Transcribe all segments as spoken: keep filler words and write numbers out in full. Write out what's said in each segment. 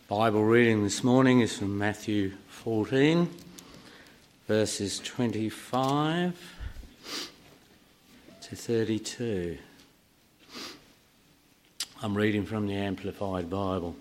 Bible reading this morning is from Matthew fourteen, verses twenty-five to thirty-two. I'm reading from the Amplified Bible.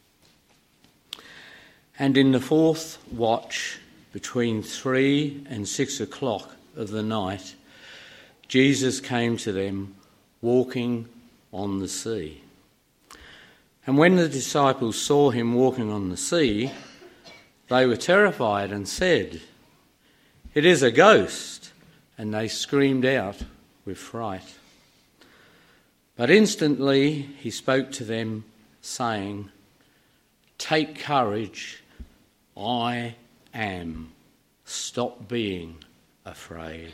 And in the fourth watch, between three and six o'clock of the night, Jesus came to them walking on the sea. And when the disciples saw him walking on the sea, they were terrified and said, "It is a ghost," and they screamed out with fright. But instantly he spoke to them, saying, "Take courage, I am. Stop being afraid."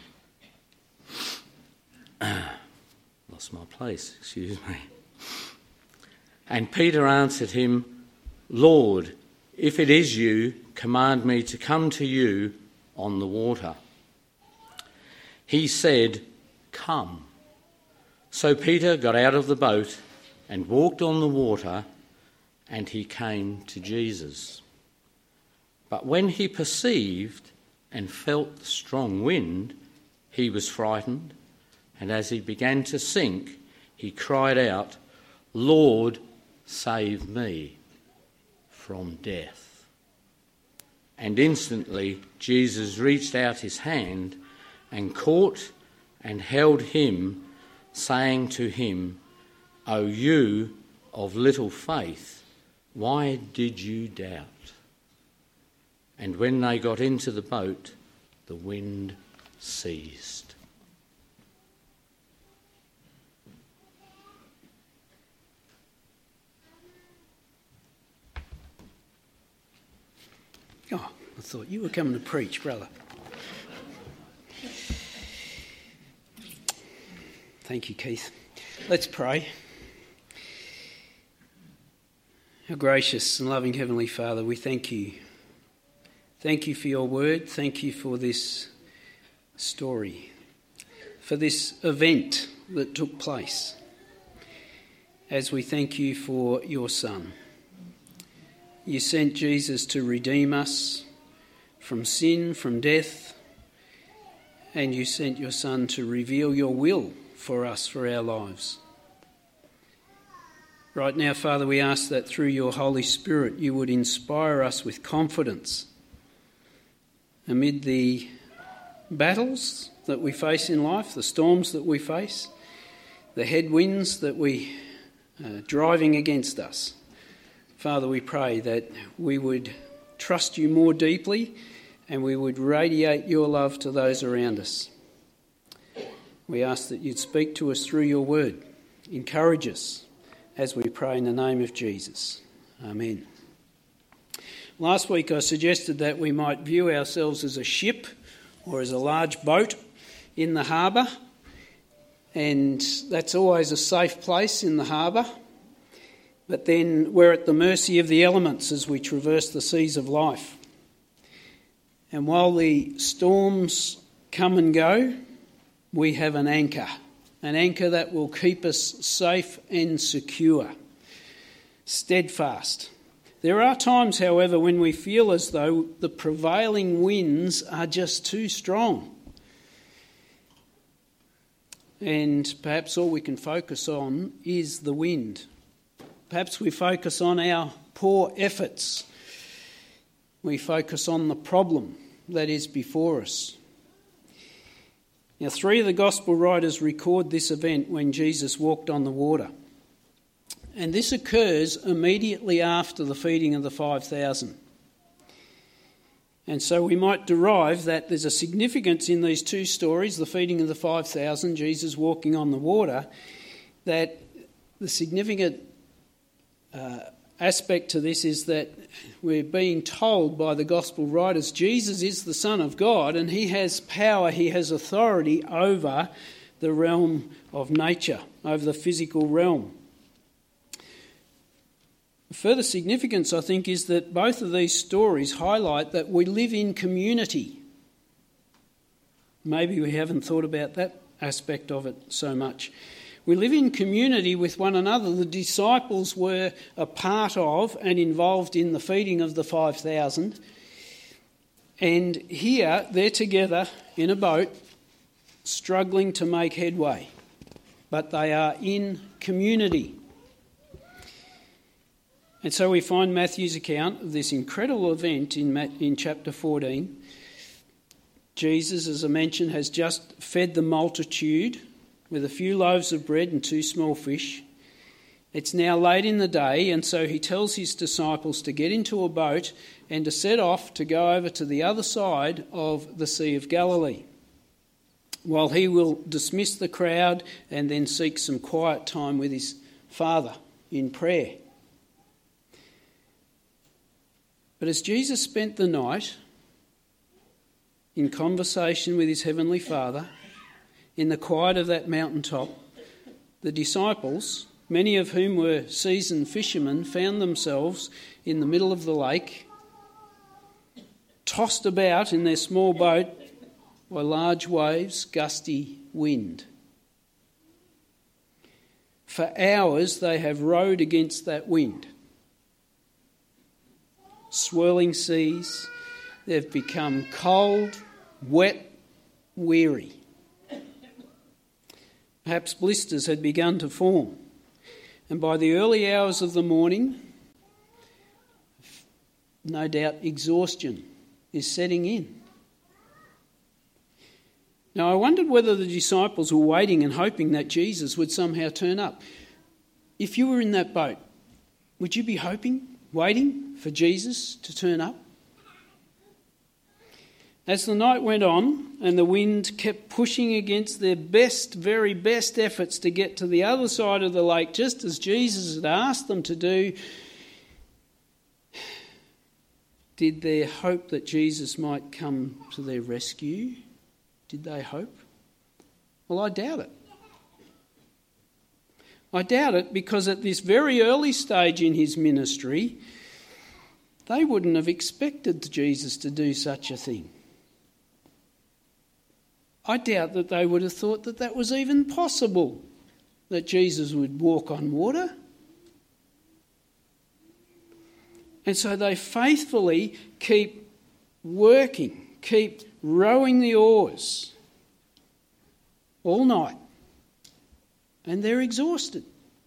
Lost my place, excuse me. And Peter answered him, "Lord, if it is you, command me to come to you on the water." He said, "Come." So Peter got out of the boat and walked on the water, and he came to Jesus. But when he perceived and felt the strong wind, he was frightened, and as he began to sink, he cried out, "Lord, save me from death." And instantly Jesus reached out his hand and caught and held him, saying to him, "O you of little faith, why did you doubt?" And when they got into the boat, the wind ceased. Oh, I thought you were coming to preach, brother. Thank you, Keith. Let's pray. Our gracious and loving Heavenly Father, we thank you. Thank you for your word. Thank you for this story, for this event that took place. As we thank you for your Son. You sent Jesus to redeem us from sin, from death, and you sent your Son to reveal your will for us, for our lives. Right now, Father, we ask that through your Holy Spirit you would inspire us with confidence amid the battles that we face in life, the storms that we face, the headwinds that we are driving against us. Father, we pray that we would trust you more deeply and we would radiate your love to those around us. We ask that you'd speak to us through your word. Encourage us as we pray in the name of Jesus. Amen. Last week I suggested that we might view ourselves as a ship or as a large boat in the harbour, and that's always a safe place in the harbour. But then we're at the mercy of the elements as we traverse the seas of life. And while the storms come and go, we have an anchor, an anchor that will keep us safe and secure, steadfast. There are times, however, when we feel as though the prevailing winds are just too strong. And perhaps all we can focus on is the wind. Perhaps we focus on our poor efforts. We focus on the problem that is before us. Now, three of the gospel writers record this event when Jesus walked on the water. And this occurs immediately after the feeding of the five thousand. And so we might derive that there's a significance in these two stories, the feeding of the five thousand, Jesus walking on the water, that the significant Uh, aspect to this is that we're being told by the gospel writers Jesus is the Son of God and he has power, he has authority over the realm of nature, over the physical realm. Further significance, I think, is that both of these stories highlight that we live in community. Maybe we haven't thought about that aspect of it so much. We live in community with one another. The disciples were a part of and involved in the feeding of the five thousand. And here they're together in a boat, struggling to make headway. But they are in community. And so we find Matthew's account of this incredible event in, in chapter fourteen. Jesus, as I mentioned, has just fed the multitude with a few loaves of bread and two small fish. It's now late in the day, and so he tells his disciples to get into a boat and to set off to go over to the other side of the Sea of Galilee, while he will dismiss the crowd and then seek some quiet time with his Father in prayer. But as Jesus spent the night in conversation with his heavenly Father, in the quiet of that mountaintop, the disciples, many of whom were seasoned fishermen, found themselves in the middle of the lake, tossed about in their small boat by large waves, gusty wind. For hours they have rowed against that wind. Swirling seas, they've become cold, wet, weary. Perhaps blisters had begun to form, and by the early hours of the morning, no doubt exhaustion is setting in. Now, I wondered whether the disciples were waiting and hoping that Jesus would somehow turn up. If you were in that boat, would you be hoping, waiting for Jesus to turn up? As the night went on and the wind kept pushing against their best, very best efforts to get to the other side of the lake, just as Jesus had asked them to do, did they hope that Jesus might come to their rescue? Did they hope? Well, I doubt it. I doubt it because at this very early stage in his ministry, they wouldn't have expected Jesus to do such a thing. I doubt that they would have thought that that was even possible, that Jesus would walk on water. And so they faithfully keep working, keep rowing the oars all night. And they're exhausted.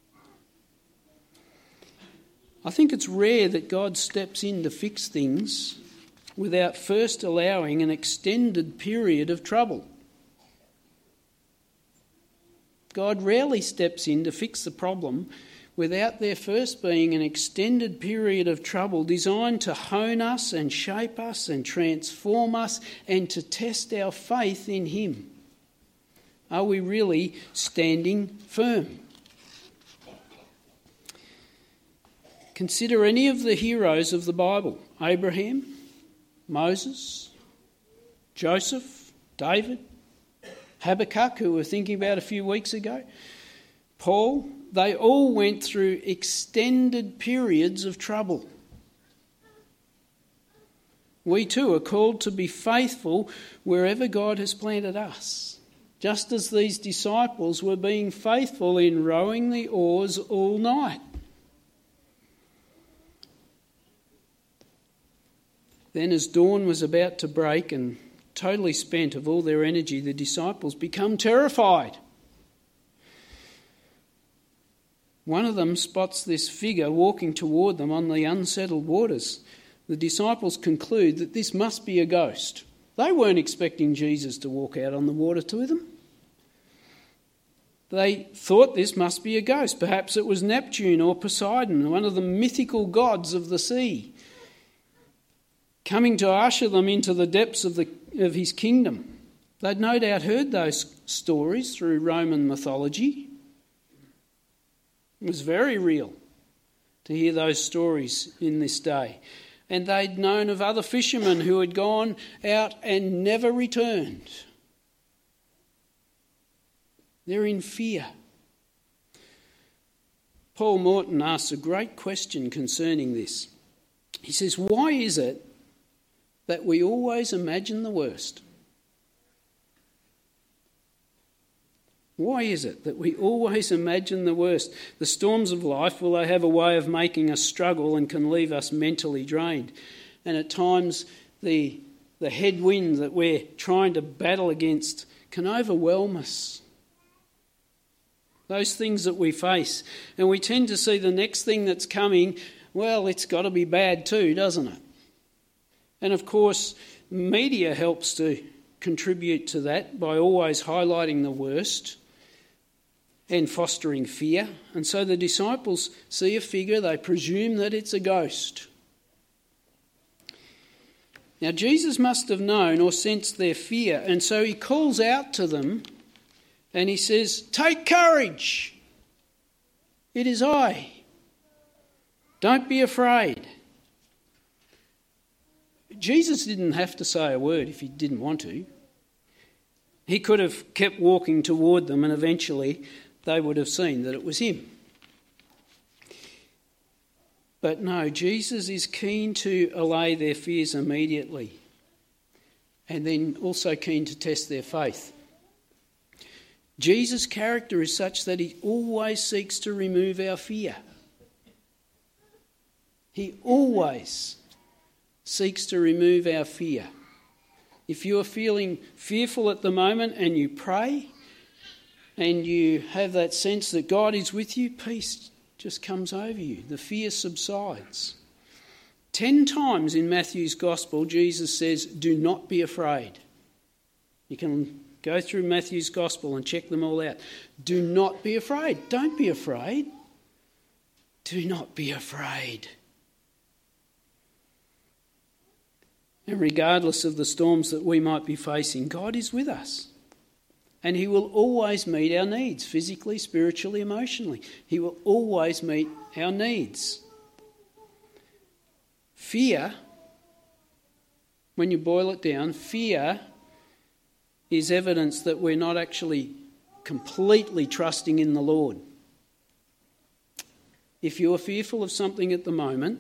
I think it's rare that God steps in to fix things without first allowing an extended period of trouble. God rarely steps in to fix the problem without there first being an extended period of trouble designed to hone us and shape us and transform us and to test our faith in him. Are we really standing firm? Consider any of the heroes of the Bible: Abraham, Moses, Joseph, David, Habakkuk, who we were thinking about a few weeks ago, Paul. They all went through extended periods of trouble. We too are called to be faithful wherever God has planted us, just as these disciples were being faithful in rowing the oars all night. Then as dawn was about to break and totally spent of all their energy, the disciples become terrified. One of them spots this figure walking toward them on the unsettled waters. The disciples conclude that this must be a ghost. They weren't expecting Jesus to walk out on the water to them. They thought this must be a ghost. Perhaps it was Neptune or Poseidon, one of the mythical gods of the sea, coming to usher them into the depths of, the, of his kingdom. They'd no doubt heard those stories through Roman mythology. It was very real to hear those stories in this day. And they'd known of other fishermen who had gone out and never returned. They're in fear. Paul Morton asks a great question concerning this. He says, why is it that we always imagine the worst? Why is it that we always imagine the worst? The storms of life, well, they have a way of making us struggle and can leave us mentally drained. And at times, the, the headwind that we're trying to battle against can overwhelm us. Those things that we face. And we tend to see the next thing that's coming, well, it's got to be bad too, doesn't it? And of course, media helps to contribute to that by always highlighting the worst and fostering fear. And so the disciples see a figure, they presume that it's a ghost. Now Jesus must have known or sensed their fear, and so he calls out to them and he says, "Take courage, it is I. Don't be afraid." Jesus didn't have to say a word if he didn't want to. He could have kept walking toward them and eventually they would have seen that it was him. But no, Jesus is keen to allay their fears immediately and then also keen to test their faith. Jesus' character is such that he always seeks to remove our fear. He always seeks to remove our fear. If you are feeling fearful at the moment and you pray and you have that sense that God is with you, peace just comes over you. The fear subsides. Ten times in Matthew's Gospel, Jesus says, "Do not be afraid." You can go through Matthew's Gospel and check them all out. Do not be afraid. Don't be afraid. Do not be afraid. And regardless of the storms that we might be facing, God is with us. And he will always meet our needs, physically, spiritually, emotionally. He will always meet our needs. Fear, when you boil it down, fear is evidence that we're not actually completely trusting in the Lord. If you're fearful of something at the moment,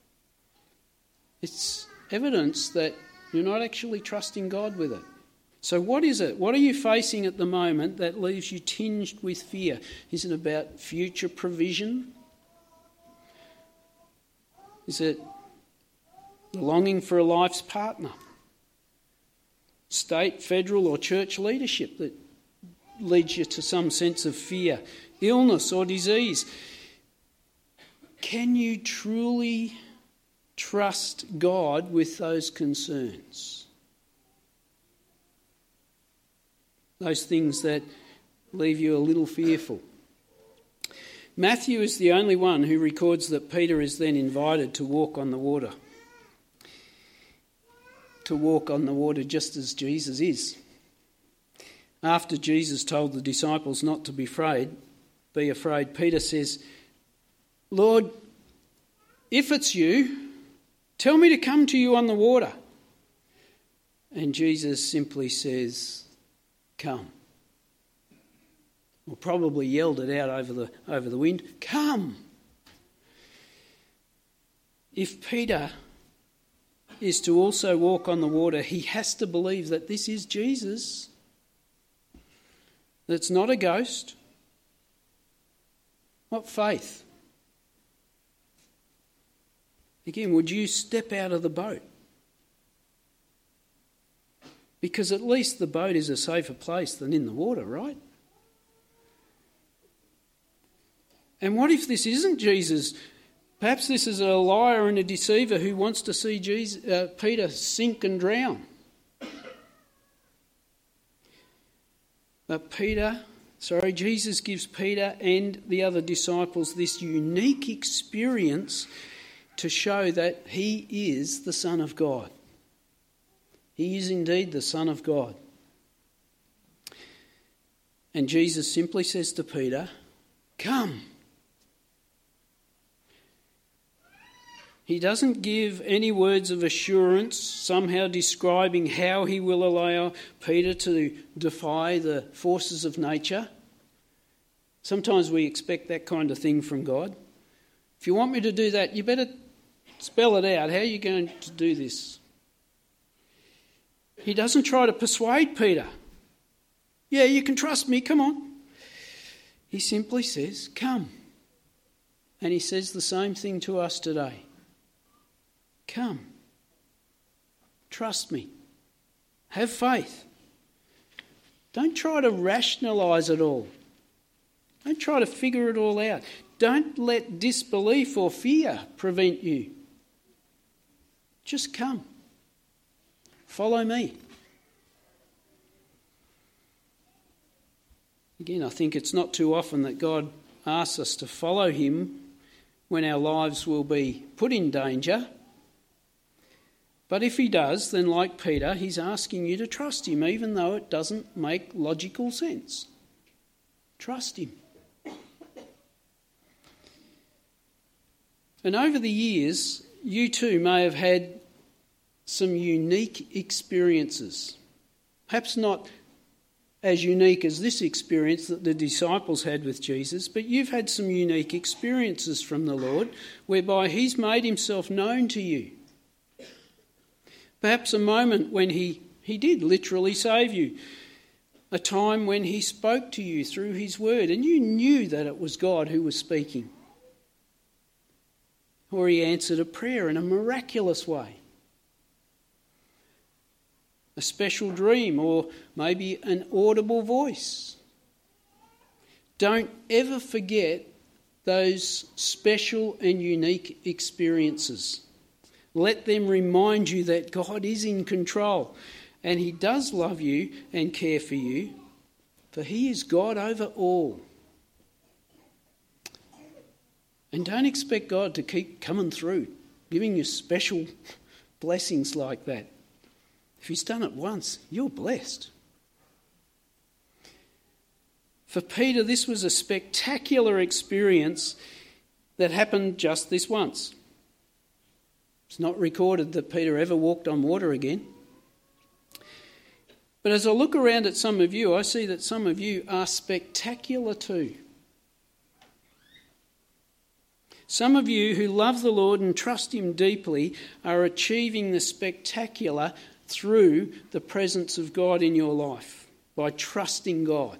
it's evidence that you're not actually trusting God with it. So what is it? What are you facing at the moment that leaves you tinged with fear? Is it about future provision? Is it the longing for a life's partner? State, federal or church leadership that leads you to some sense of fear? Illness or disease? Can you truly trust God with those concerns? Those things that leave you a little fearful. Matthew is the only one who records that Peter is then invited to walk on the water. To walk on the water just as Jesus is. After Jesus told the disciples not to be afraid, be afraid, Peter says, "Lord, if it's you, tell me to come to you on the water." And Jesus simply says, "Come." Or probably yelled it out over the over the wind, "Come." If Peter is to also walk on the water, he has to believe that this is Jesus. That's not a ghost. What faith? Again, would you step out of the boat? Because at least the boat is a safer place than in the water, right? And what if this isn't Jesus? Perhaps this is a liar and a deceiver who wants to see Jesus, uh, Peter sink and drown. But Peter, sorry, Jesus gives Peter and the other disciples this unique experience to show that he is the Son of God. He is indeed the Son of God. And Jesus simply says to Peter, "Come." He doesn't give any words of assurance, somehow describing how he will allow Peter to defy the forces of nature. Sometimes we expect that kind of thing from God. If you want me to do that, you better spell it out. How are you going to do this? He doesn't try to persuade Peter. "Yeah, you can trust me, come on." He simply says, come. And he says the same thing to us today. Come. Trust me. Have faith. Don't try to rationalise it all. Don't try to figure it all out. Don't let disbelief or fear prevent you. Just come. Follow me. Again, I think it's not too often that God asks us to follow him when our lives will be put in danger. But if he does, then like Peter, he's asking you to trust him, even though it doesn't make logical sense. Trust him. And over the years, you too may have had some unique experiences. Perhaps not as unique as this experience that the disciples had with Jesus, but you've had some unique experiences from the Lord whereby he's made himself known to you. Perhaps a moment when he, he did literally save you. A time when he spoke to you through his word and you knew that it was God who was speaking. Or he answered a prayer in a miraculous way. A special dream, or maybe an audible voice. Don't ever forget those special and unique experiences. Let them remind you that God is in control and he does love you and care for you, for he is God over all. And don't expect God to keep coming through, giving you special blessings like that. If he's done it once, you're blessed. For Peter, this was a spectacular experience that happened just this once. It's not recorded that Peter ever walked on water again. But as I look around at some of you, I see that some of you are spectacular too. Some of you who love the Lord and trust him deeply are achieving the spectacular through the presence of God in your life, by trusting God.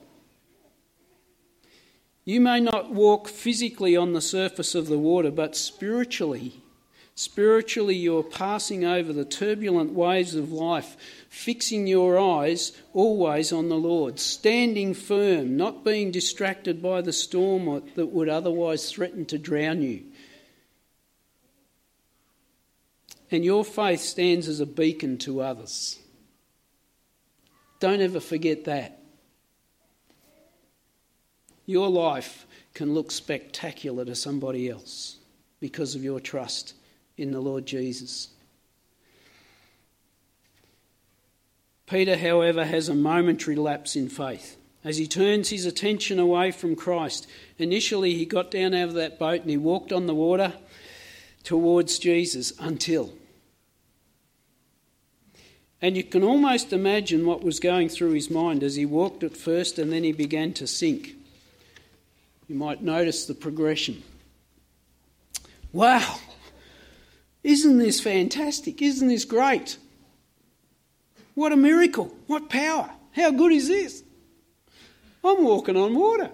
You may not walk physically on the surface of the water, but spiritually, spiritually you're passing over the turbulent waves of life, fixing your eyes always on the Lord, standing firm, not being distracted by the storm that would otherwise threaten to drown you. And your faith stands as a beacon to others. Don't ever forget that. Your life can look spectacular to somebody else because of your trust in the Lord Jesus. Peter, however, has a momentary lapse in faith as he turns his attention away from Christ. Initially, he got down out of that boat and he walked on the water towards Jesus until... And you can almost imagine what was going through his mind as he walked at first and then he began to sink. You might notice the progression. Wow! Isn't this fantastic? Isn't this great? What a miracle! What power! How good is this? I'm walking on water.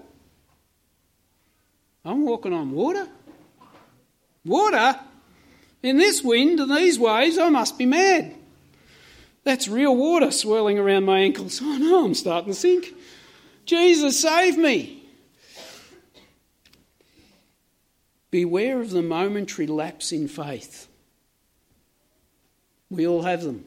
I'm walking on water? Water? In this wind and these waves, I must be mad. That's real water swirling around my ankles. Oh no, I'm starting to sink. Jesus, save me. Beware of the momentary lapse in faith. We all have them.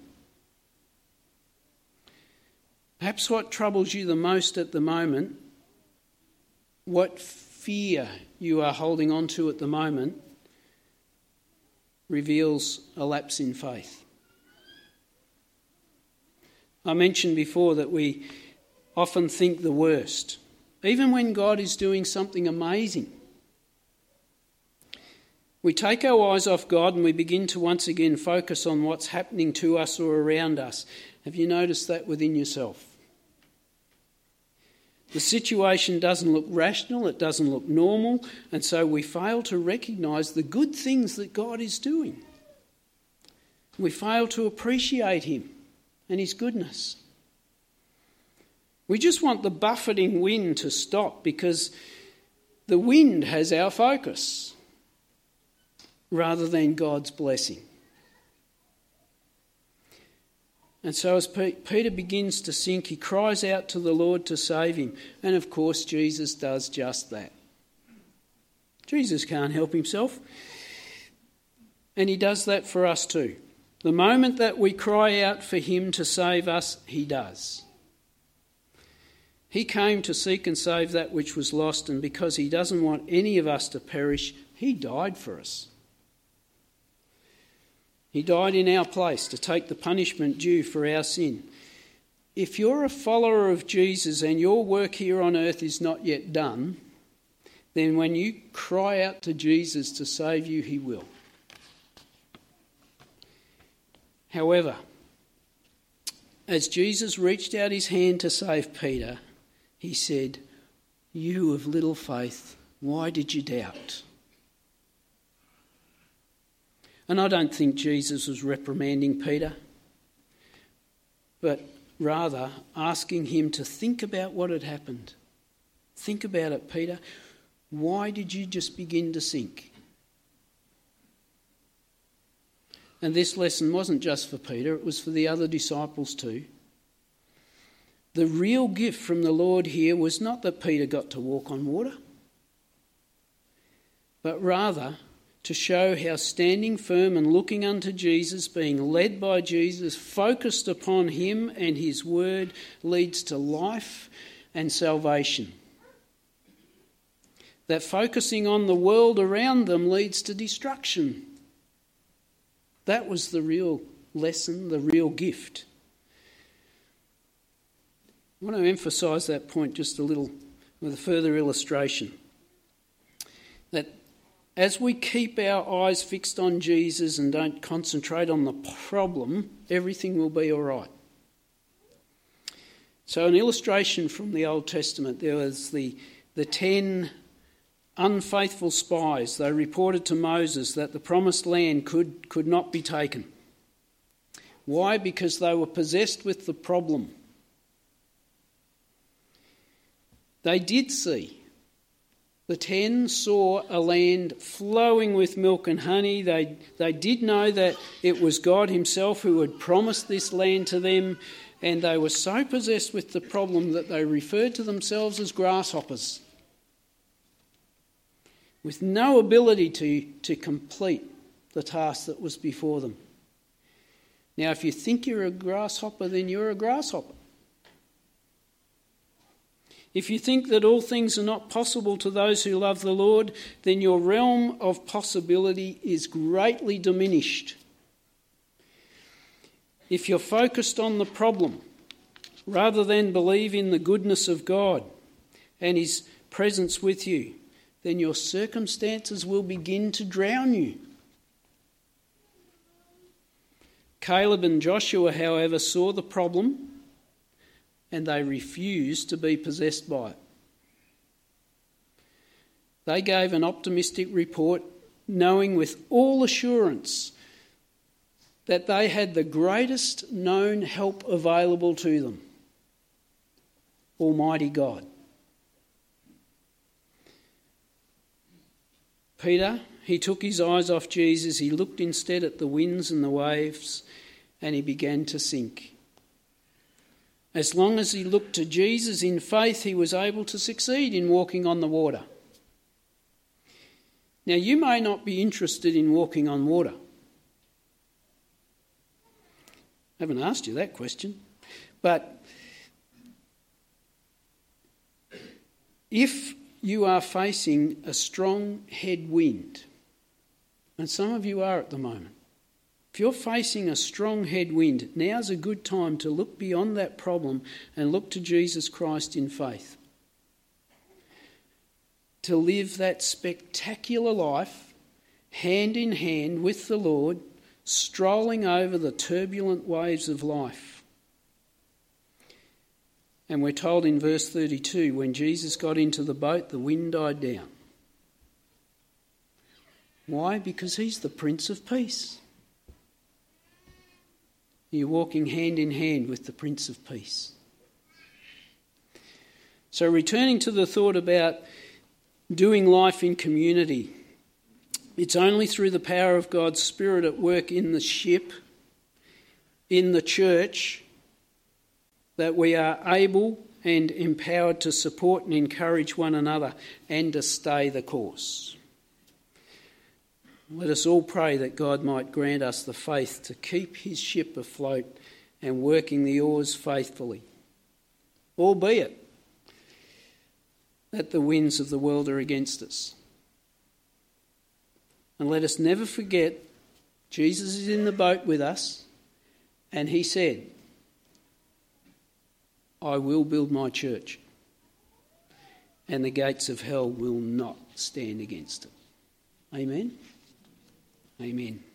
Perhaps what troubles you the most at the moment, what fear you are holding on to at the moment, reveals a lapse in faith. I mentioned before that we often think the worst, even when God is doing something amazing. We take our eyes off God and we begin to once again focus on what's happening to us or around us. Have you noticed that within yourself? The situation doesn't look rational, it doesn't look normal, and so we fail to recognise the good things that God is doing. We fail to appreciate him and his goodness. We just want the buffeting wind to stop because The wind has our focus rather than God's blessing. And so as Peter begins to sink, he cries out to the Lord to save him. And of course, Jesus does just that. Jesus can't help himself. And he does that for us too. The moment that we cry out for him to save us, he does. He came to seek and save that which was lost, and because he doesn't want any of us to perish, he died for us. He died in our place to take the punishment due for our sin. If you're a follower of Jesus and your work here on earth is not yet done, then when you cry out to Jesus to save you, he will. However, as Jesus reached out his hand to save Peter, he said, "You of little faith, why did you doubt?" And I don't think Jesus was reprimanding Peter, but rather asking him to think about what had happened. Think about it, Peter. Why did you just begin to sink? And this lesson wasn't just for Peter, it was for the other disciples too. The real gift from the Lord here was not that Peter got to walk on water, but rather to show how standing firm and looking unto Jesus, being led by Jesus, focused upon him and his word, leads to life and salvation. That focusing on the world around them leads to destruction. That was the real lesson, the real gift. I want to emphasise that point just a little with a further illustration. That as we keep our eyes fixed on Jesus and don't concentrate on the problem, everything will be all right. So an illustration from the Old Testament, there was the, the ten unfaithful spies. They reported to Moses that the promised land could, could not be taken. Why? Because they were possessed with the problem. They did see. The ten saw a land flowing with milk and honey. They, they did know that it was God himself who had promised this land to them, and they were so possessed with the problem that they referred to themselves as grasshoppers, with no ability to, to complete the task that was before them. Now, if you think you're a grasshopper, then you're a grasshopper. If you think that all things are not possible to those who love the Lord, then your realm of possibility is greatly diminished. If you're focused on the problem, rather than believe in the goodness of God and his presence with you, then your circumstances will begin to drown you. Caleb and Joshua, however, saw the problem and they refused to be possessed by it. They gave an optimistic report, knowing with all assurance that they had the greatest known help available to them, Almighty God. Peter, he took his eyes off Jesus, he looked instead at the winds and the waves, and he began to sink. As long as he looked to Jesus in faith, he was able to succeed in walking on the water. Now, you may not be interested in walking on water. I haven't asked you that question. But if you are facing a strong headwind, and some of you are at the moment, if you're facing a strong headwind, now's a good time to look beyond that problem and look to Jesus Christ in faith. To live that spectacular life, hand in hand with the Lord, strolling over the turbulent waves of life. And we're told in verse thirty-two, when Jesus got into the boat, the wind died down. Why? Because he's the Prince of Peace. You're walking hand in hand with the Prince of Peace. So returning to the thought about doing life in community. It's only through the power of God's Spirit at work in the ship, in the church, that we are able and empowered to support and encourage one another and to stay the course. Let us all pray that God might grant us the faith to keep his ship afloat and working the oars faithfully, albeit that the winds of the world are against us. And let us never forget Jesus is in the boat with us, and he said, I will build my church, and the gates of hell will not stand against it. Amen. Amen.